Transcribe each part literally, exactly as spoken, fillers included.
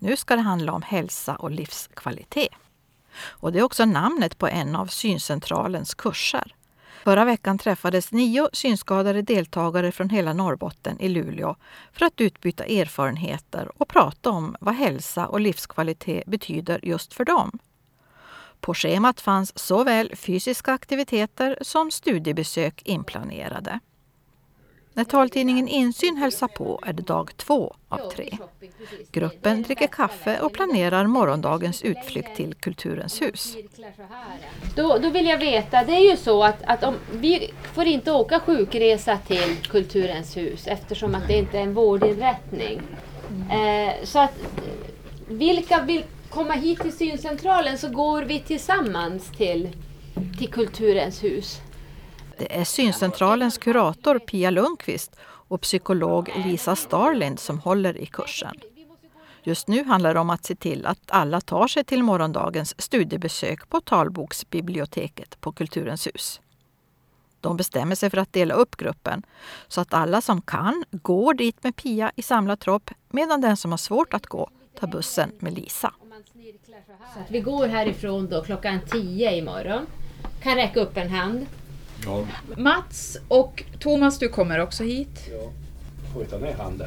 Nu ska det handla om hälsa och livskvalitet. Och det är också namnet på en av Syncentralens kurser. Förra veckan träffades nio synskadade deltagare från hela Norrbotten i Luleå för att utbyta erfarenheter och prata om vad hälsa och livskvalitet betyder just för dem. På schemat fanns såväl fysiska aktiviteter som studiebesök inplanerade. När taltidningen Insyn hälsar på är det dag två av tre. Gruppen dricker kaffe och planerar morgondagens utflykt till Kulturens hus. Då, då vill jag veta, det är ju så att, att om, vi får inte åka sjukresa till Kulturens hus eftersom att det inte är en vårdinrättning. Eh, så att vilka vill komma hit till Syncentralen så går vi tillsammans till, till Kulturens hus. Det är Syncentralens kurator Pia Lundqvist och psykolog Lisa Starlind som håller i kursen. Just nu handlar det om att se till att alla tar sig till morgondagens studiebesök på talboksbiblioteket på Kulturens hus. De bestämmer sig för att dela upp gruppen så att alla som kan går dit med Pia i samlad tropp medan den som har svårt att gå tar bussen med Lisa. Så att vi går härifrån då klockan tio imorgon. Kan räcka upp en hand. Ja. Mats och Thomas, du kommer också hit. Ja, får vi ta ner handen.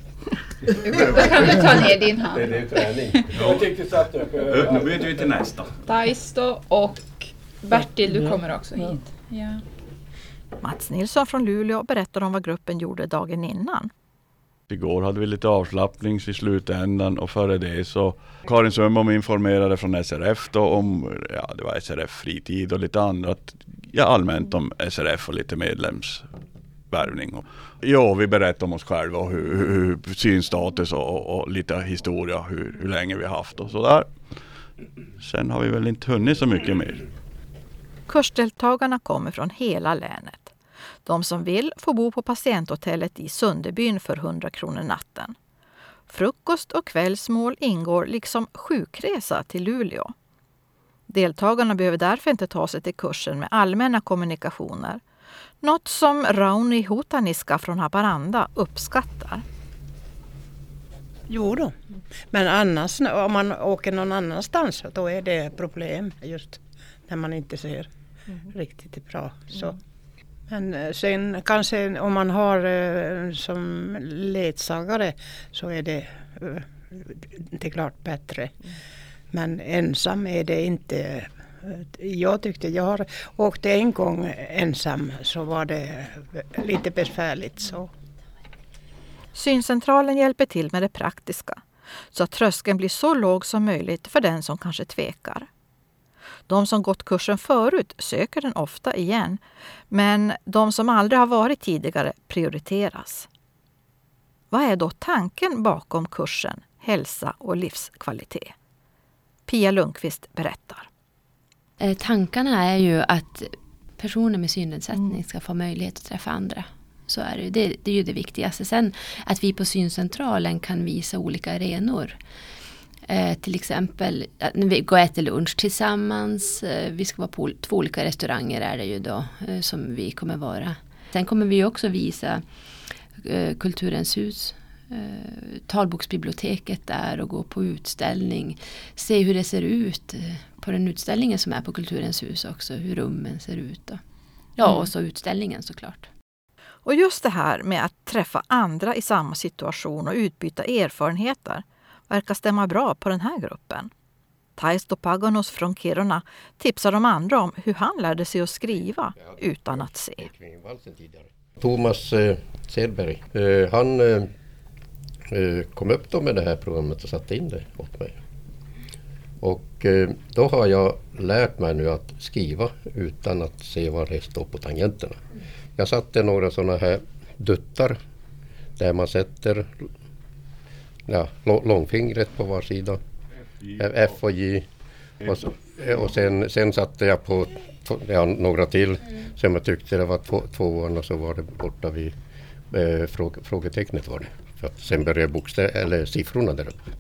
Då kan du ta ner din hand. Det är, det är träning. Jag tyckte så att jag... Nu byter vi till nästa. Thais då och Bertil, du kommer också hit. Ja. Mats Nilsson från Luleå berättar om vad gruppen gjorde dagen innan. Igår hade vi lite avslappnings i slutändan och före det så Karin Sundbom informerade från S R F då om, ja det var S R F-fritid och lite annat, ja allmänt om S R F och lite medlemsvärvning. Ja, vi berättade om oss själva och hur, hur synstatus och, och lite historia, hur, hur länge vi har haft och sådär. Sen har vi väl inte hunnit så mycket mer. Kursdeltagarna kommer från hela länet. De som vill får bo på patienthotellet i Sunderbyn för hundra kronor natten. Frukost och kvällsmål ingår liksom sjukresa till Luleå. Deltagarna behöver därför inte ta sig till kursen med allmänna kommunikationer. Något som Rauni Hutaniska från Haparanda uppskattar. Jo då, men annars om man åker någon annanstans då är det problem just när man inte ser mm. riktigt bra. Så. Men sen kanske om man har eh, som ledsagare så är det, eh, det är klart bättre. Mm. Men ensam är det inte. Jag tyckte jag har åkt en gång ensam så var det lite besvärligt så. Syncentralen hjälper till med det praktiska så att tröskeln blir så låg som möjligt för den som kanske tvekar. De som gått kursen förut söker den ofta igen, men de som aldrig har varit tidigare prioriteras. Vad är då tanken bakom kursen Hälsa och livskvalitet? Pia Lundqvist berättar. Eh, tankarna är ju att personer med synnedsättning ska få möjlighet att träffa andra. Så är det. Det, det är ju det viktigaste. Sen att vi på Syncentralen kan visa olika arenor. Eh, till exempel när vi går och äter lunch tillsammans. Eh, vi ska vara på två olika restauranger är det ju då eh, som vi kommer vara. Sen kommer vi också visa eh, Kulturens hus. Eh, talboksbiblioteket där och gå på utställning. Se hur det ser ut eh, på den utställningen som är på Kulturens hus också. Hur rummen ser ut då. Ja, mm. och så utställningen såklart. Och just det här med att träffa andra i samma situation och utbyta erfarenheter verkar stämma bra på den här gruppen. Thais Topagonos från Kiruna tipsar de andra om hur han lärde sig att skriva utan att se. Thomas eh, Sedberg, eh, han eh, kom upp då med det här programmet och satte in det åt mig. Och eh, då har jag lärt mig nu att skriva utan att se vad det står på tangenterna. Jag satte några sådana här duttar där man sätter ja, långfingret på var sida. F och J. Och, så, och sen, sen satte jag på ja, några till som jag tyckte det var två, tvåan och så var det borta vid eh, fråge, frågetecknet var det. För att sen började bokstäver, eller siffrorna där uppe.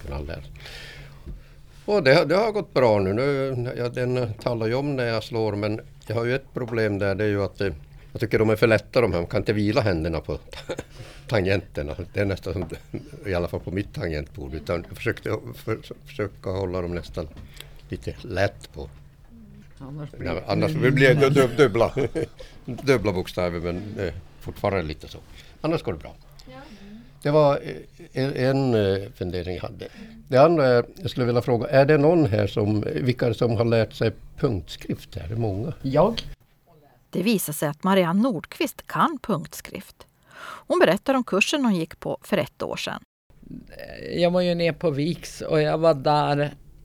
Och det, det har gått bra nu. nu ja, den talar ju om när jag slår men jag har ju ett problem där, det är ju att det, Jag tycker de är för lätta de här. Man kan inte vila händerna på tangenterna. Det är nästan som, i alla fall på mitt tangentbord. Utan jag försökte för, försöka hålla dem nästan lite lätt på. Annars blir, ja, annars blir det dub, dubbla, dubbla bokstäver, men eh, fortfarande lite så. Annars går det bra. Det var en, en fundering jag hade. Det andra är, jag skulle vilja fråga, är det någon här som, vilka som har lärt sig punktskrift? Är det många? Jag. Det visar sig att Marianne Nordqvist kan punktskrift. Hon berättar om kursen hon gick på för ett år sedan. Jag var ju ner på Viks och jag var där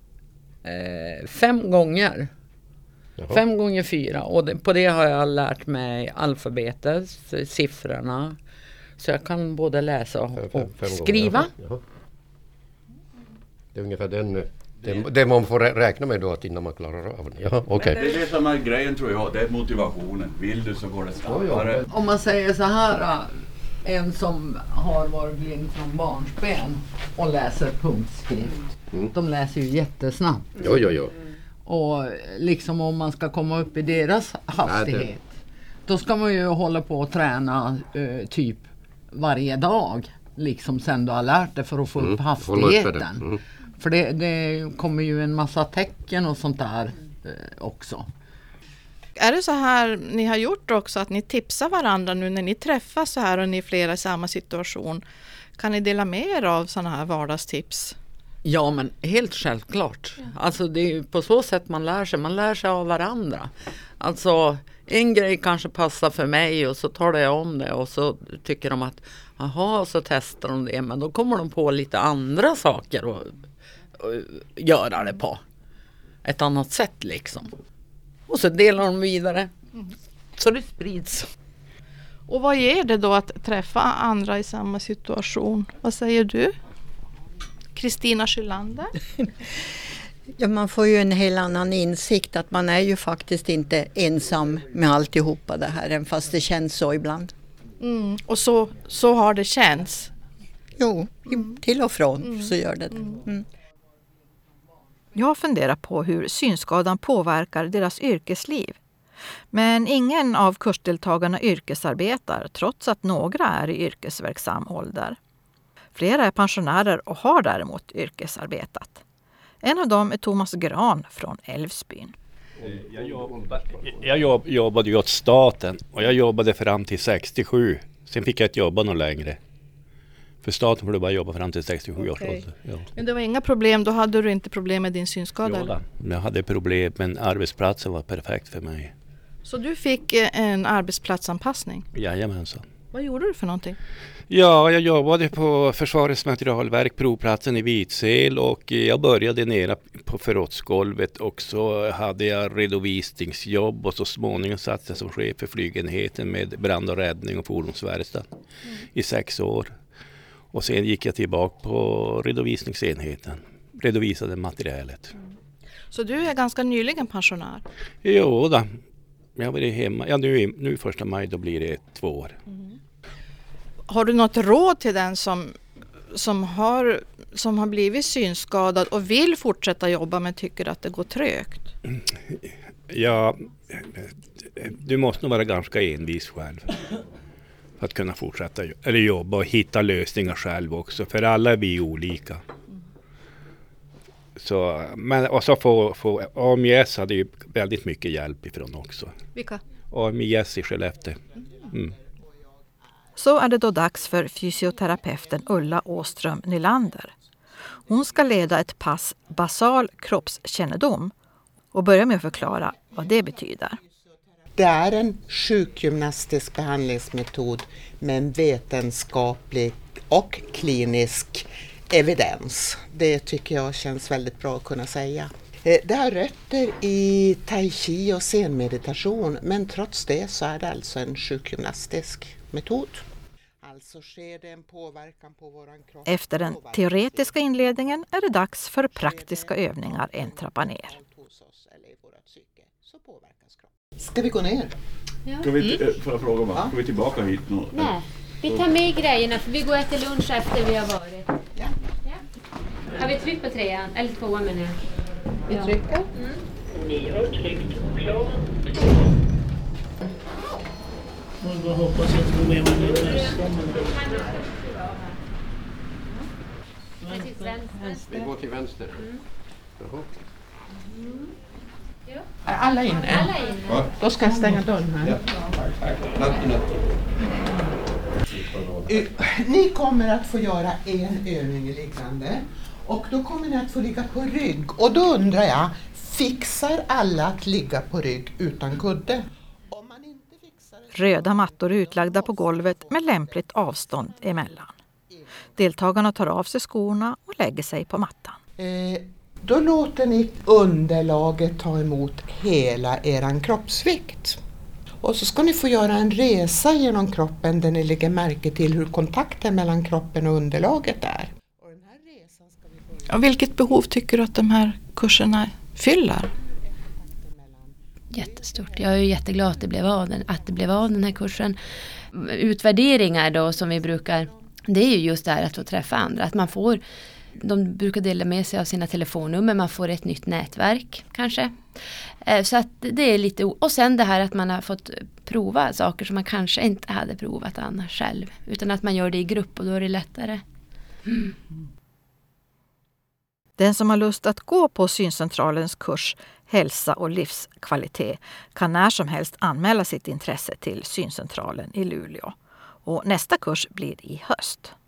eh, fem gånger. Jaha. Fem gånger fyra. Och det, på det har jag lärt mig alfabetet, siffrorna. Så jag kan både läsa och, och fem, fem skriva. Jaha. Jaha. Det är ungefär den... Det, det man får räkna med då att innan man klarar av det. Ja, okay. Det är det som är grejen tror jag, det är motivationen. Vill du så går det snabbare. Oh, ja. Om man säger så här, en som har varit blind från barnsben och läser punktskrift. Mm. De läser ju jättesnabbt. Jo, jo, jo. Och liksom om man ska komma upp i deras hastighet. Nej, det... Då ska man ju hålla på och träna uh, typ varje dag. Liksom sen du har lärt dig för att få mm. upp hastigheten. Mm. För det, det kommer ju en massa tecken och sånt där eh, också. Är det så här ni har gjort också att ni tipsar varandra nu när ni träffas så här och ni är flera i samma situation? Kan ni dela med er av sådana här vardagstips? Ja, men helt självklart. Ja. Alltså det är ju på så sätt man lär sig. Man lär sig av varandra. Alltså en grej kanske passar för mig och så tar jag om det och så tycker de att jaha, så testar de det. Men då kommer de på lite andra saker och göra det på ett annat sätt liksom. Och så delar de vidare. Så det sprids. Och vad ger det då att träffa andra i samma situation? Vad säger du? Kristina Skylander? Ja, man får ju en helt annan insikt att man är ju faktiskt inte ensam med alltihopa det här, även fast det känns så ibland. Mm. Och så, så har det känts? Jo, till och från mm. så gör det det. Mm. Jag funderar på hur synskadan påverkar deras yrkesliv. Men ingen av kursdeltagarna yrkesarbetar trots att några är i yrkesverksam ålder. Flera är pensionärer och har däremot yrkesarbetat. En av dem är Thomas Gran från Älvsbyn. Jag jobbade, jag jobb, jobbade ju åt staten och jag jobbade fram till sextiosju. Sen fick jag inte jobba något längre. För staten får du bara jobba fram till sextiosju års okay. ålder. Ja. Men det var inga problem, då hade du inte problem med din synskada? Ja, jag hade problem, men arbetsplatsen var perfekt för mig. Så du fick en arbetsplatsanpassning? Jajamensan. Vad gjorde du för någonting? Ja, jag jobbade på Försvarets materialverk, provplatsen i Vidsel, och jag började nere på förrådsgolvet och så hade jag redovisningsjobb och så småningom satt jag som chef för flygenheten med brand och räddning och fordonsverkstad mm. i sex år. Och sen gick jag tillbaka på redovisningsenheten, redovisade materialet. Mm. Så du är ganska nyligen pensionär? Jo då, jag har varit hemma, ja nu, nu första maj då blir det två år. Mm. Har du något råd till den som, som, har, som har blivit synskadad och vill fortsätta jobba men tycker att det går trögt? Ja, du måste nog vara ganska envis själv för att kunna fortsätta eller jobba och hitta lösningar själv också. För alla är vi olika. Så, men, och så få, få A M I S hade ju väldigt mycket hjälp ifrån också. Vilka? A M I S i Skellefteå. Mm. Så är det då dags för fysioterapeuten Ulla Åström Nylander. Hon ska leda ett pass basal kroppskännedom och börja med att förklara vad det betyder. Det är en sjukgymnastisk behandlingsmetod med en vetenskaplig och klinisk evidens. Det tycker jag känns väldigt bra att kunna säga. Det har rötter i tai chi och zenmeditation, men trots det så är det alltså en sjukgymnastisk metod. Alltså sker det en påverkan på våran kropp. Efter den teoretiska inledningen är det dags för praktiska övningar en trappa ner. Ska vi gå ner? Ja. Ska vi, för att fråga, ja. Ska vi tillbaka hit nu? Nej, vi tar med grejerna för vi går äter lunch efter vi har varit. Ja. Ja. Har vi tryckt på trean? Eller tvåan menar jag. Vi ja. trycker. Mm. Ni har tryckt klart. får bara hoppas att det går med mig i nästa. Vi går till vänster. Jaha. Är alla inne? Alla inne. Va? Då ska jag stänga dörren här. Ja. Natt i natt. Uh, Ni kommer att få göra en övning i liggande. Och då kommer ni att få ligga på rygg. Och då undrar jag, fixar alla att ligga på rygg utan kudde? Om man inte fixar det... Röda mattor är utlagda på golvet med lämpligt avstånd emellan. Deltagarna tar av sig skorna och lägger sig på mattan. Eh, då låter ni underlaget ta emot hela eran kroppsvikt. Och så ska ni få göra en resa genom kroppen där ni lägger märke till hur kontakten mellan kroppen och underlaget är. Och vilket behov tycker du att de här kurserna fyller? Jättestort. Jag är ju jätteglad att det blev av den, att det blev av den här kursen. Utvärderingar då som vi brukar, det är ju just det här att få träffa andra. Att man får, de brukar dela med sig av sina telefonnummer, man får ett nytt nätverk kanske. Så att det är lite, och sen det här att man har fått prova saker som man kanske inte hade provat annars själv. Utan att man gör det i grupp och då är det lättare. Mm. Den som har lust att gå på Syncentralens kurs Hälsa och livskvalitet kan när som helst anmäla sitt intresse till Syncentralen i Luleå. Och nästa kurs blir i höst.